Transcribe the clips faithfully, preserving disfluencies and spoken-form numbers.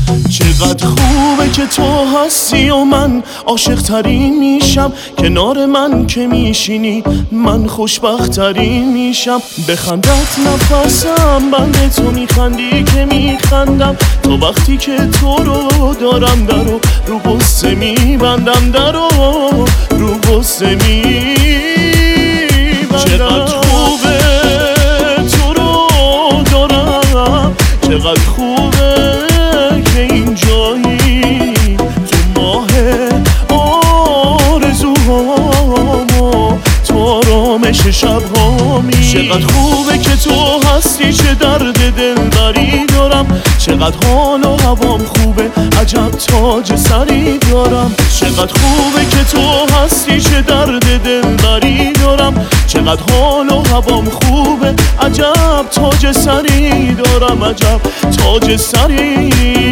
چقدر خوبه که تو هستی و من عاشق ترین میشم، کنار من که میشینی من خوشبخت ترین میشم. بخندت نفسم بنده تو میخندی که میخندم، تا وقتی که تو رو دارم درو رو غصه میبندم، درو رو غصه میبندم. چقدر خوبه تو رو دارم، چقدر خوبه که این جایی تو ماه آرزوهامو، تو آرامش شبهامی. چقدر خوبه که تو هستی، چه درد دلبری دارم، چقدر حال و هوام خوبه، عجب تاج سری دارم. چقدر خوبه که تو هستی، چه درد دلبری دارم، چقدر حال و هوام خوبه، عجب تاج سری دارم، عجب تاج سری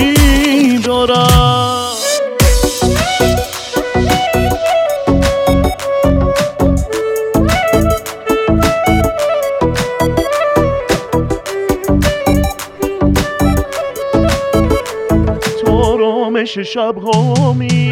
دارم. آرامش شبهامی.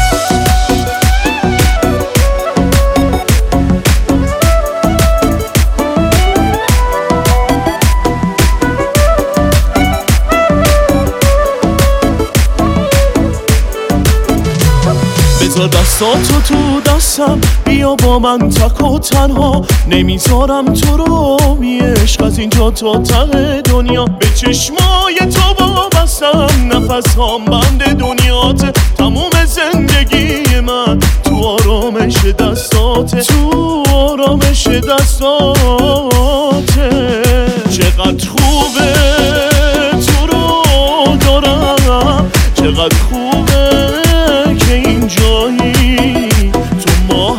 بذار دستاتو تو دستم، بیا با من تک و تنها، نمیذارم تو رو بی عشق از اینجا تا ته دنیا. به چشمای تو وابستم، نفس هام بند دنیاته، تموم زندگی من تو آرامش دستاته، تو آرامش دستاته. چقدر خوبه تو رو دارم، چقدر خوبه که این جایی تو ماه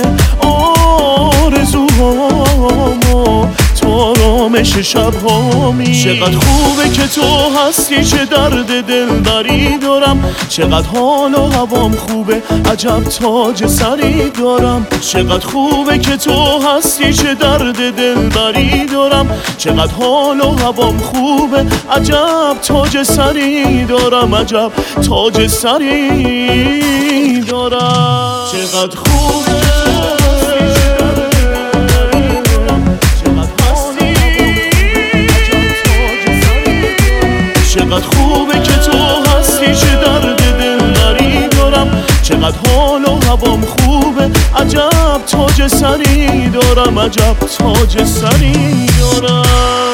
آرزوهامو، تو آرامش شبهامی. چقدر خوبه که تو هستی، چه درد دلبری دارم، چقدر حال و هوام خوبه، عجب تاج سری دارم. چقدر خوبه که تو هستی، چه درد دلبری دارم، چقدر حال و هوام خوبه، عجب تاج سری دارم، عجب تاج سری دارم. چقدر خوبه چقدر خوبه که تو هستی، چه درد دلبری دارم، چقدر حال و هوام خوبه، عجب تاج سری دارم، عجب تاج سری دارم.